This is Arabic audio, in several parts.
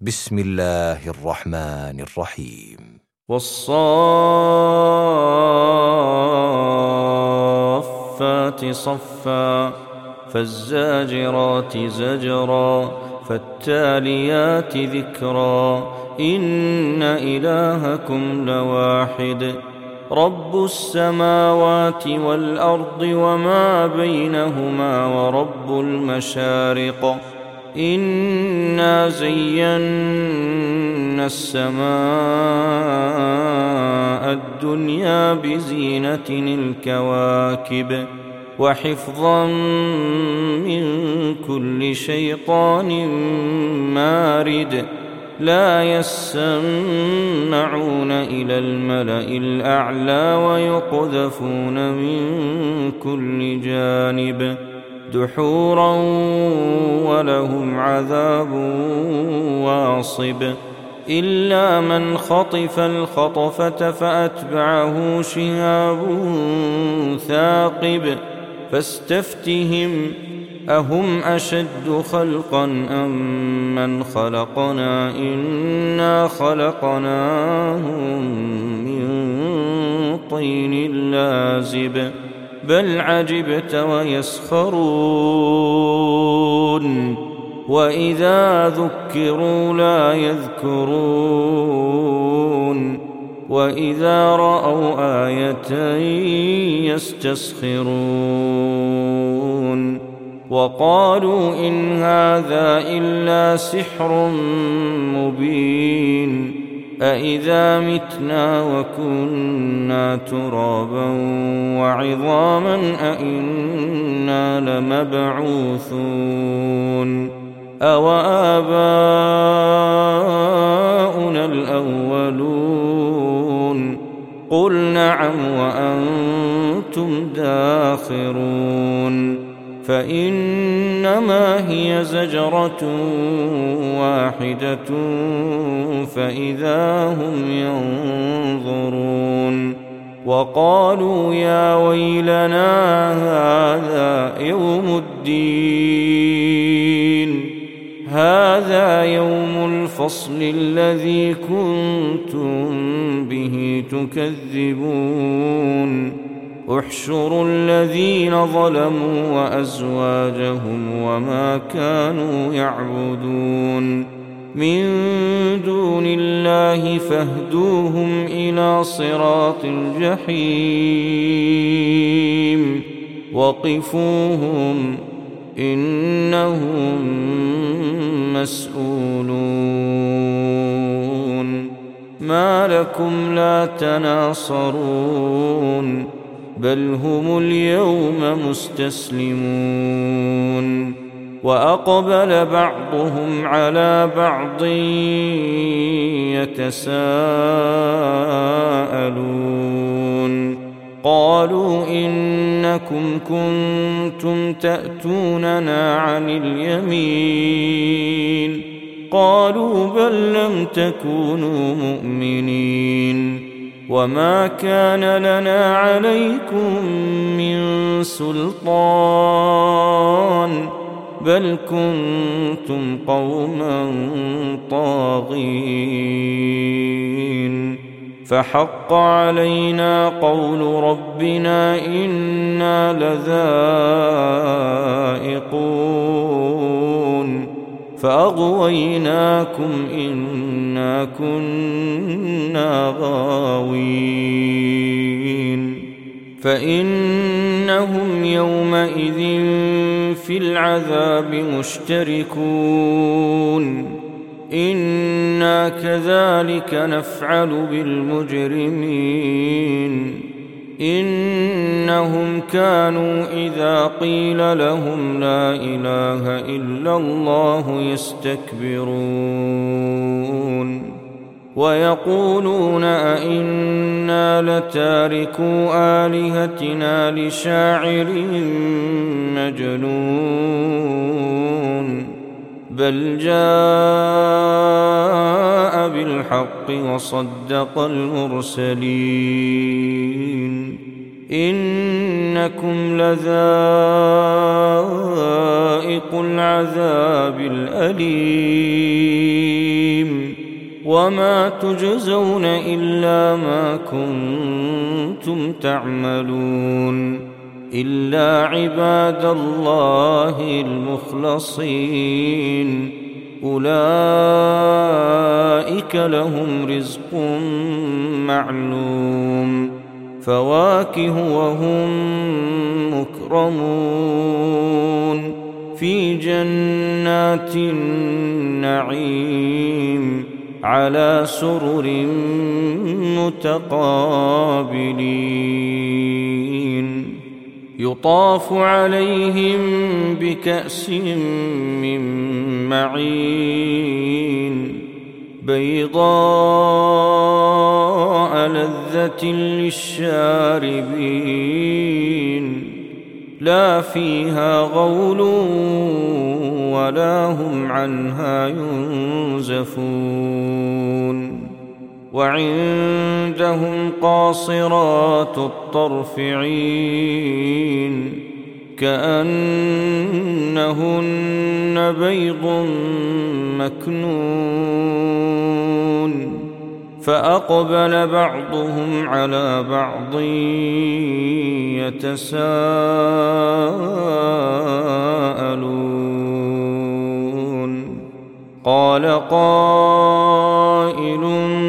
بسم الله الرحمن الرحيم. والصافات صفا فالزاجرات زجرا فالتاليات ذكرا إن إلهكم لواحد رب السماوات والأرض وما بينهما ورب المشارق إنا زينا السماء الدنيا بزينة الكواكب وحفظا من كل شيطان مارد لا يسمعون إلى الملأ الأعلى ويقذفون من كل جانب دحورا ولهم عذاب واصب إلا من خطف الخطفة فأتبعه شهاب ثاقب فاستفتهم أهم أشد خلقا أم من خلقنا إنا خلقناهم من طين لازب بل عجبت ويسخرون وإذا ذكروا لا يذكرون وإذا رأوا آية يستسخرون وقالوا إن هذا إلا سحر مبين أإذا متنا وكنا ترابا وعظاما أإنا لمبعوثون أوآباؤنا الأولون قل نعم وأنتم داخرون فإنما هي زجرة واحدة فإذا هم ينظرون وقالوا يا ويلنا هذا يوم الدين هذا يوم الفصل الذي كنتم به تكذبون احشروا الذين ظلموا وأزواجهم وما كانوا يعبدون من دون الله فاهدوهم إلى صراط الجحيم وقفوهم إنهم مسؤولون ما لكم لا تناصرون بل هم اليوم مستسلمون وأقبل بعضهم على بعض يتساءلون قالوا إنكم كنتم تأتوننا عن اليمين قالوا بل لم تكونوا مؤمنين وما كان لنا عليكم من سلطان بل كنتم قوما طاغين فحق علينا قول ربنا إنا لذائقون فأغويناكم إنا كنا غاوين فإنهم يومئذ في العذاب مشتركون إنا كذلك نفعل بالمجرمين إنهم كانوا إذا قيل لهم لا إله إلا الله يستكبرون ويقولون أئنا لتاركو آلهتنا لشاعر مجنون بل جاء بالحق وصدق المرسلين إنكم لذائق العذاب الأليم وما تجزون إلا ما كنتم تعملون إلا عباد الله المخلصين أولئك لهم رزق معلوم فواكه وهم مكرمون في جنات النعيم على سرر متقابلين يطاف عليهم بكأس من معين بيضاء لذة للشاربين لا فيها غول ولا هم عنها ينزفون وعندهم قاصرات الطرف عين كأنهن بيض مكنون فأقبل بعضهم على بعض يتساءلون قال قائل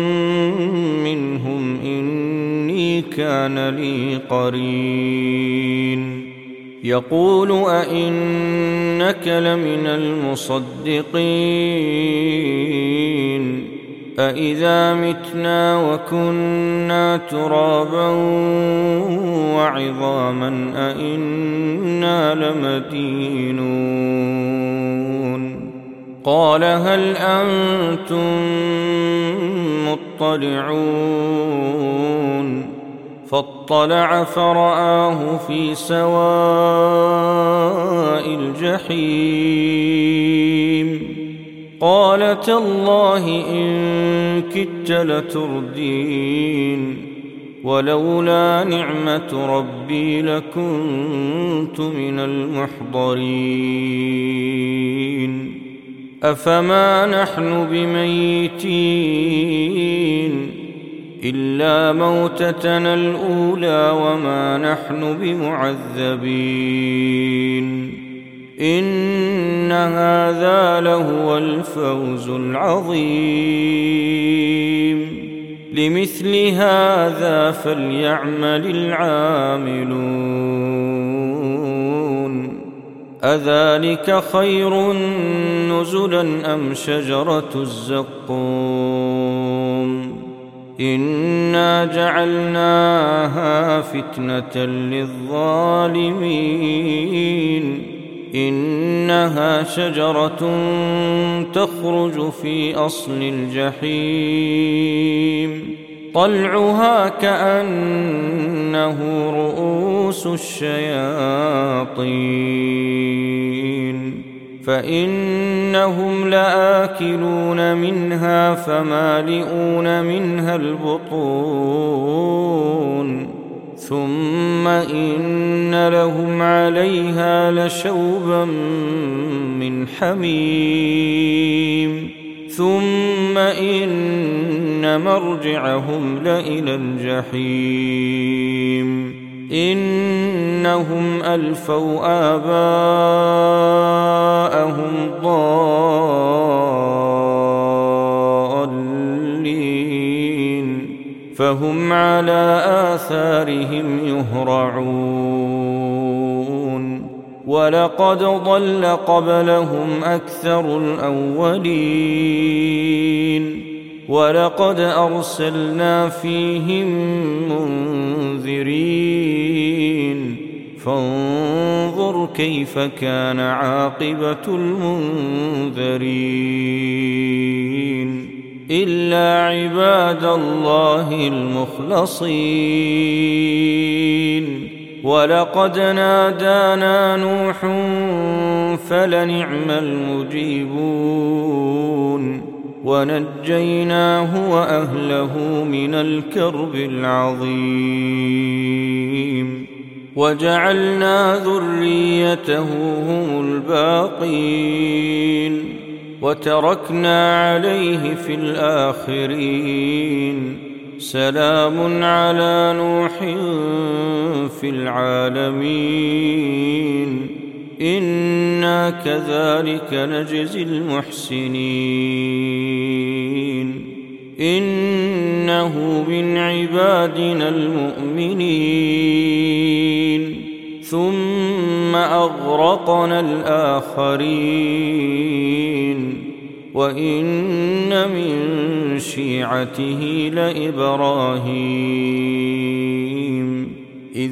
منهم إني كان لي قرين يقول أئنك لمن المصدقين أإذا متنا وكنا ترابا وعظاما أئنا لمدينون قال هل أنتم مطلعون فاطلع فرآه في سواء الجحيم قال تالله إن كدت لتردين ولولا نعمة ربي لكنت من المحضرين أفما نحن بميتين إلا موتتنا الأولى وما نحن بمعذبين إن هذا لهو الفوز العظيم لمثل هذا فليعمل العاملون أذلك خير نزلا أم شجرة الزقوم إنا جعلناها فتنة للظالمين إنها شجرة تخرج في أصل الجحيم طلعها كأنه رؤوس الشياطين فإنهم لآكلون منها فمالئون منها البطون ثم إن لهم عليها لشوبا من حميم ثم إن مرجعهم لإلى الجحيم إنهم ألفوا آباءهم ضالين فهم على آثارهم يهرعون ولقد ضل قبلهم أكثر الأولين ولقد أرسلنا فيهم منذرين فانظر كيف كان عاقبة المنذرين إلا عباد الله المخلصين ولقد نادانا نوح فلنعم المجيبون ونجيناه وأهله من الكرب العظيم وجعلنا ذريته هم الباقين وتركنا عليه في الآخرين سلام على نوح في العالمين إنا كذلك نجزي المحسنين إنه من عبادنا المؤمنين ثم أغرقنا الآخرين وإن من شيعته لإبراهيم إذ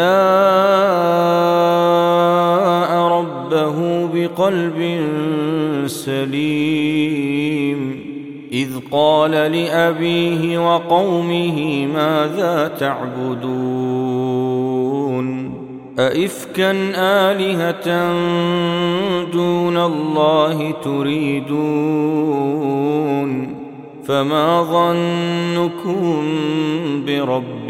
جاء ربه بقلب سليم إذ قال لأبيه وقومه ماذا تعبدون أئفكا آلهة دون الله تريدون فما ظنكم برب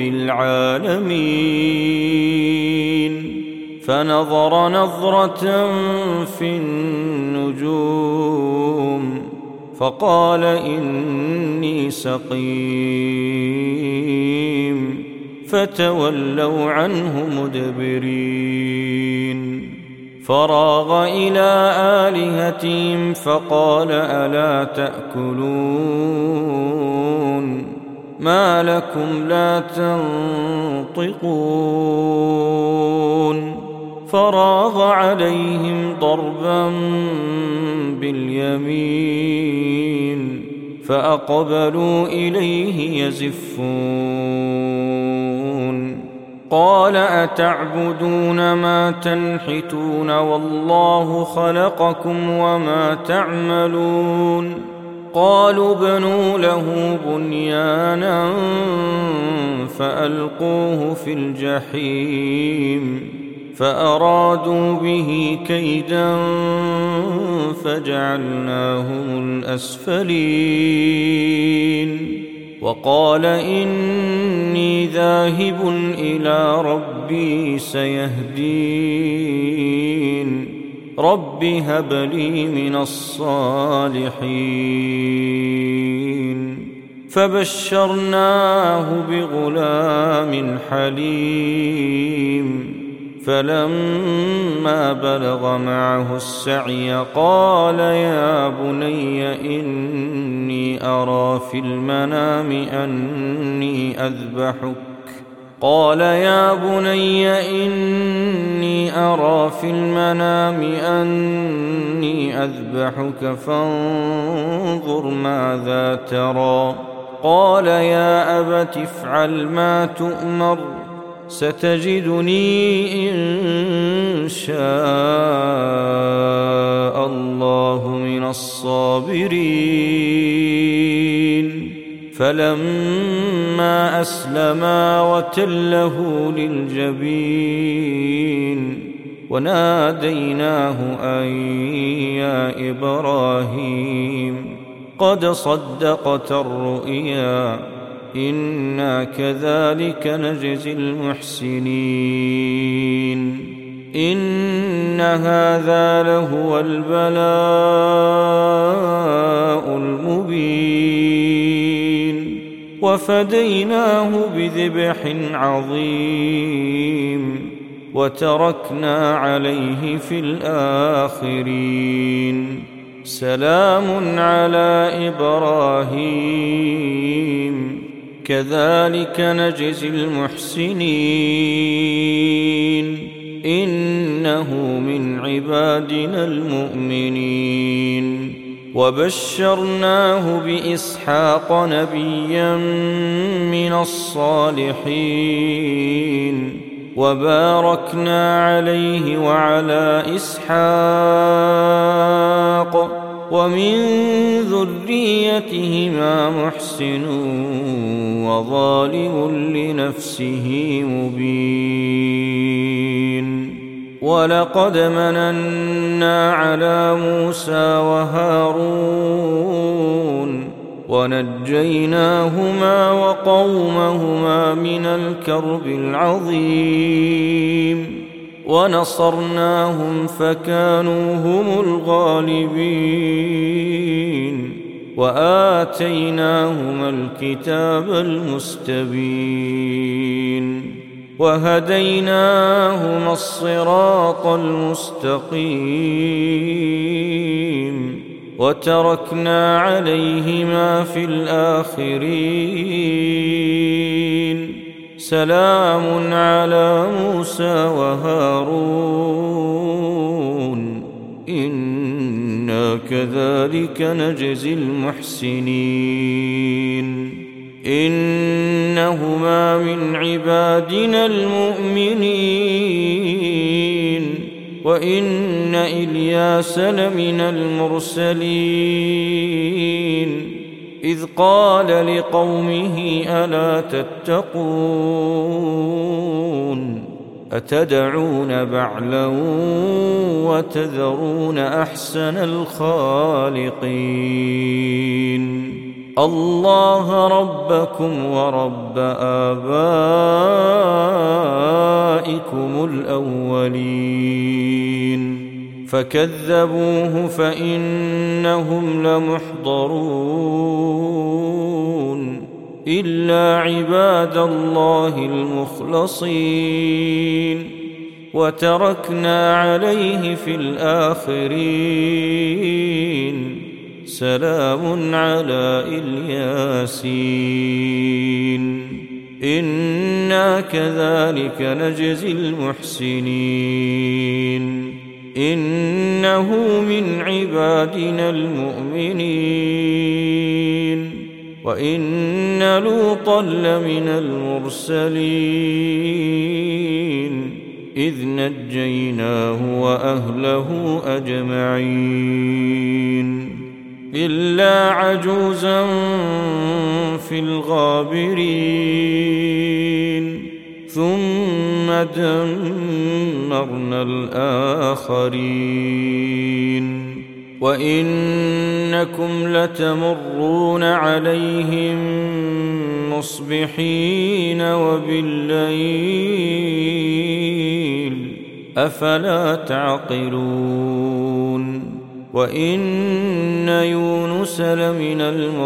العالمين فنظر نظرة في النجوم فقال إني سقيم فتولوا عنه مدبرين فراغ إلى آلهتهم فقال ألا تأكلون ما لكم لا تنطقون فراغ عليهم ضربا باليمين فأقبلوا إليه يزفون قال أتعبدون ما تنحتون والله خلقكم وما تعملون قالوا بنوا له بنيانا فألقوه في الجحيم فأرادوا به كيدا فجعلناهم الأسفلين وقال إني ذاهب إلى ربي سيهدين رب هب لي من الصالحين فبشرناه بغلام حليم فلما بلغ معه السعي قال يا بني إني أرى في المنام أني أذبحك قال يا بني إني أرى في المنام أني أذبحك فانظر ماذا ترى قال يا أبت افعل ما تؤمر ستجدني إن شاء الله من الصابرين فلما أسلما وتله للجبين وناديناه أن يا إبراهيم قد صدقت الرؤيا إنا كذلك نجزي المحسنين إن هذا لهو البلاء المبين وفديناه بذبح عظيم وتركنا عليه في الآخرين سلام على إبراهيم كذلك نجزي المحسنين إنه من عبادنا المؤمنين وبشرناه بإسحاق نبيا من الصالحين وباركنا عليه وعلى إسحاق ومن ذريتهما محسن وظالم لنفسه مبين ولقد مننا على موسى وهارون ونجيناهما وقومهما من الكرب العظيم ونصرناهم فكانوا هم الغالبين وآتيناهما الكتاب المستبين وهديناهما الصراط المستقيم وتركنا عليهما في الآخرين سلام على موسى وهارون إنا كذلك نجزي المحسنين إنهما من عبادنا المؤمنين وإن إلياس لمن المرسلين إذ قال لقومه ألا تتقون أتدعون بعلا وتذرون أحسن الخالقين الله ربكم ورب آبائكم الأولين فكذبوه فإنهم لمحضرون إلا عباد الله المخلصين وتركنا عليه في الآخرين سلام على الياسين إنا كذلك نجزي المحسنين إنه من عبادنا المؤمنين وإن لوطا لمن المرسلين إذ نجيناه وأهله أجمعين إلا عجوزا في الغابرين ثم دمرنا الآخرين وإنكم لتمرون عليهم مصبحين وبالليل أفلا تعقلون وإن يونس لمن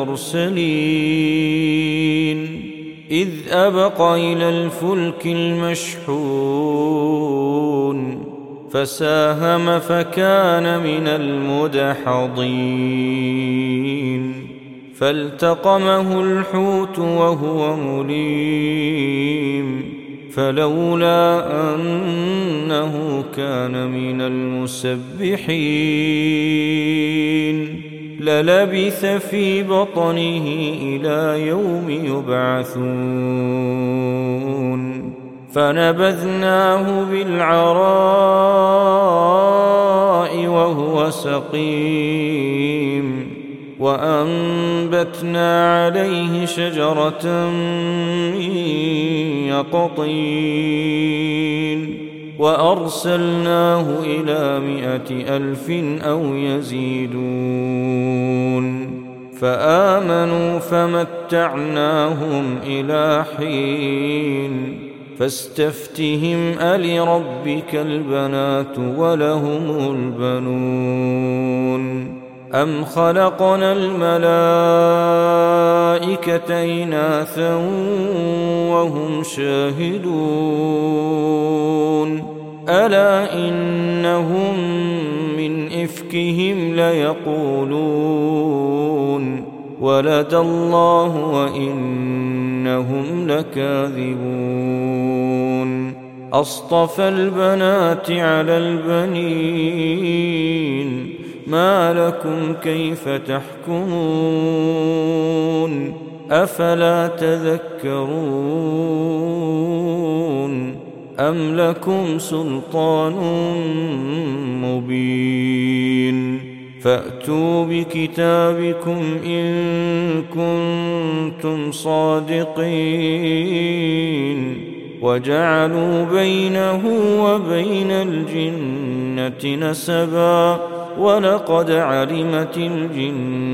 المرسلين إذ أبق إلى الفلك المشحون فساهم فكان من المدحضين فالتقمه الحوت وهو مليم فلولا أنه كان من المسبحين للبث في بطنه إلى يوم يبعثون فنبذناه بالعراء وهو سقيم وأنبتنا عليه شجرة من يقطين وأرسلناه إلى 100,000 أو يزيدون فآمنوا فمتعناهم إلى حين فاستفتهم ألربك البنات ولهم البنون أم خلقنا الملائكة إناثا وهم شاهدون ألا إنهم من إفكهم ليقولون ولد الله وإنهم لكاذبون أصطفى البنات على البنين ما لكم كيف تحكمون أفلا تذكرون أم لكم سلطان مبين فأتوا بكتابكم إن كنتم صادقين وجعلوا بينه وبين الجنة نسبا ولقد علمت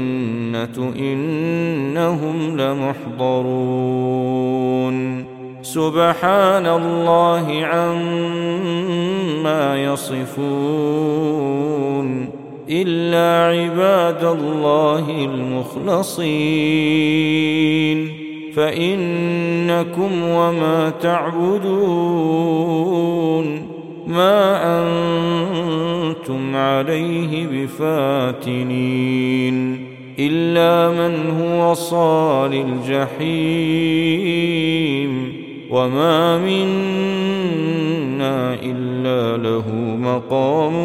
الجنة إنهم لمحضرون سبحان الله عما يصفون إلا عباد الله المخلصين فإنكم وما تعبدون ما أنتم عليه بفاتنين إلا من هو صال الجحيم وما منا إلا له مقام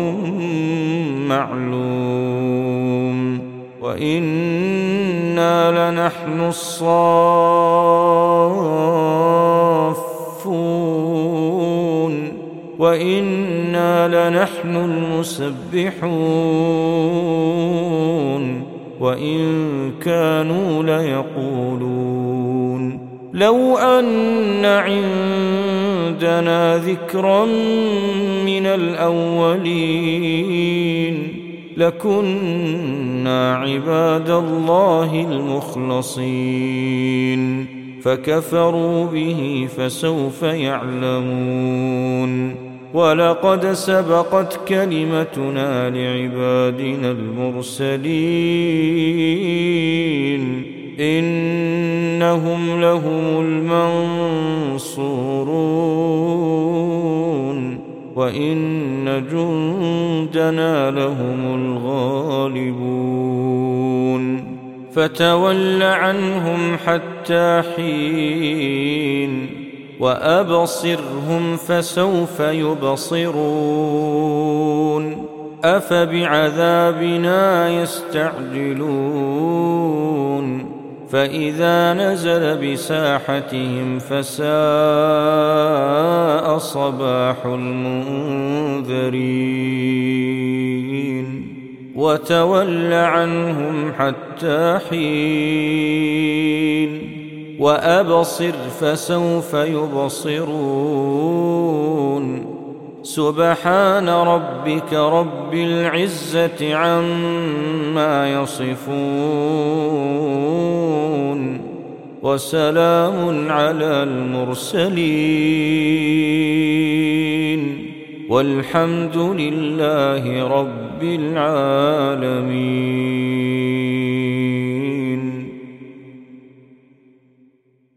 معلوم وإنا لنحن الصافون وإنا لنحن المسبحون وإن كانوا ليقولون لو أن عندنا ذكرا من الأولين لكنا عباد الله المخلصين فكفروا به فسوف يعلمون ولقد سبقت كلمتنا لعبادنا المرسلين إنهم لهم المنصورون وإن جندنا لهم الغالبون فتول عنهم حتى حين وأبصرهم فسوف يبصرون أفبعذابنا يستعجلون فإذا نزل بساحتهم فساء صباح المنذرين وتول عنهم حتى حين وأبصر فسوف يبصرون سبحان ربك رب العزة عما يصفون وسلام على المرسلين والحمد لله رب العالمين.